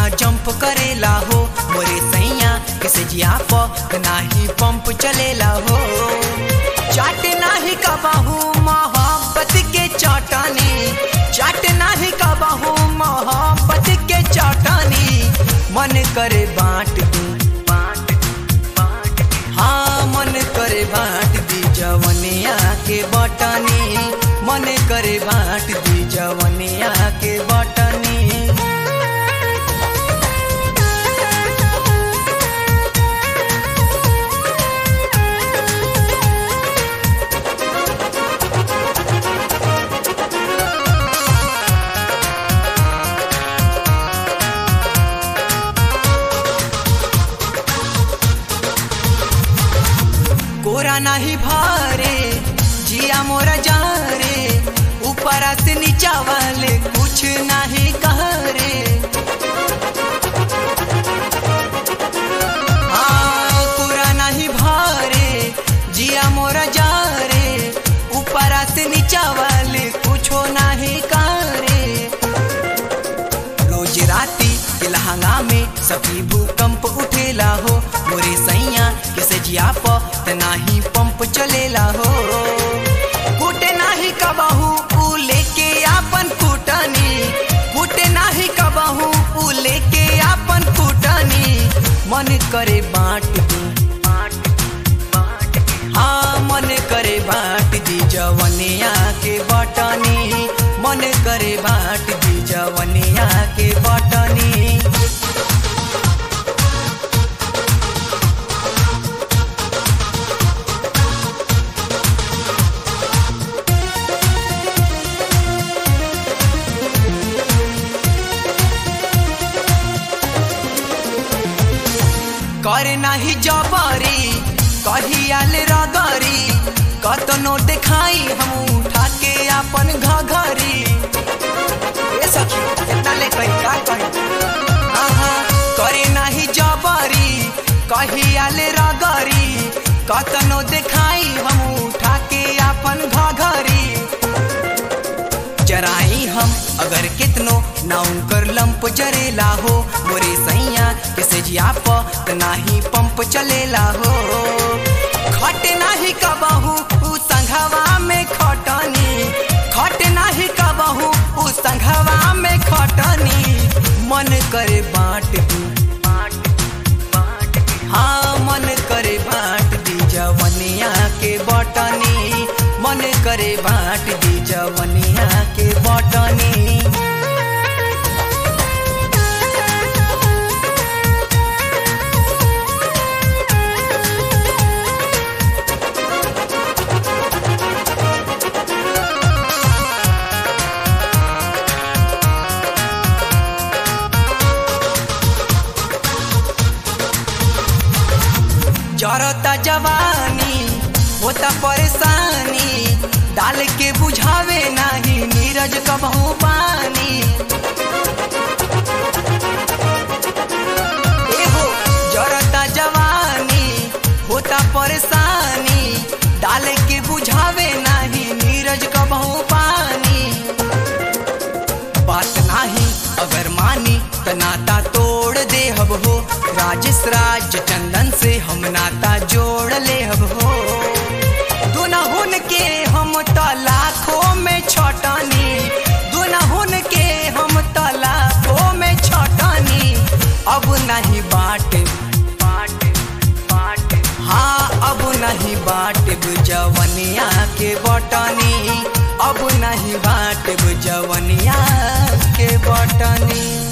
Jump करेला हो मोरे सैया किसे जिया प नाही पंप चलेला हो। चाट नाही कबाहू मोहब्बत के चटनी, चाट नाही कबाहू मोहब्बत के चटनी, मन करे बांट दूं, हाँ मन करे बांट दी जवनिया के बटनी, मन करे बांट दी जवनिया के बटनी। कोरा नाही भारे जिया मोरा जा रे, ऊपर से नीचा वाले कुछ नहीं कह रे। हाँ कोरा नहीं भारे जिया मोरा जा रे, ऊपर से नीचा वाले कुछ नहीं कह रे। रोज राती के लहंगा में सभी भूकंप उठेला हो मोरे सैया किसे जिया प नाही पंप चलेला हो। कूटे नाही कबाहू ऊ लेके आपन कूटनी, कूटे नाही कबाहू ऊ लेके आपन कूटनी, मन करे बांट दूं, हाँ मन करे बांट दी जवनिया के बटनी, मन करे बांट दी जवनिया के बटनी। करे नाही जबरी कहियाल रगरी, कतनो देखाई हम उठा के अपन घघरी। ए सखी इतना ले कहीं का कहीं, करे नाही जबरी कहियाल रगरी, कतनो देखाई हम उठा के अपन घघरी। जराई हम अगर कितनो ना उनकर लंप जरेला हो मोरे सैया किसे जिया प नाही पंप चलेला हो। खट नाही कबहू उ संघवा में खटनी, खट नाही कबहू उ संघवा में खटनी, मन करे बांट दूं, हाँ मन करे बांट दी जवनिया के बटनी, मन करे बांट दी जवनिया के बटनी। जरता जवानी होता परेशानी, डाल के बुझावे नहीं नीरज कबहू पानी। एहो जरता जवानी होता परेशानी, डाल के बुझावे नहीं नीरज कबहू पानी। बात नहीं अगर मानी त नाता तोड़ दे हब हो, राजेश राज चंदन से हम नाता जोड़ ले हब हो। दुनहुन के हम तलाखों में छटनी, दुनहुन के हम तलाखों में छटनी, अब नहीं बाटे, हाँ अब नहीं बाटे जवनिया के बटनी, अब नहीं बाटे जवनिया के बटनी।